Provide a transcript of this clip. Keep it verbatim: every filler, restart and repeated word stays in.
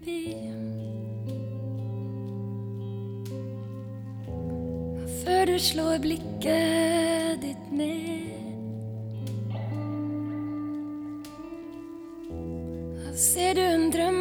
forbi. Og før du slår blikket ditt ned, da ser du en drøm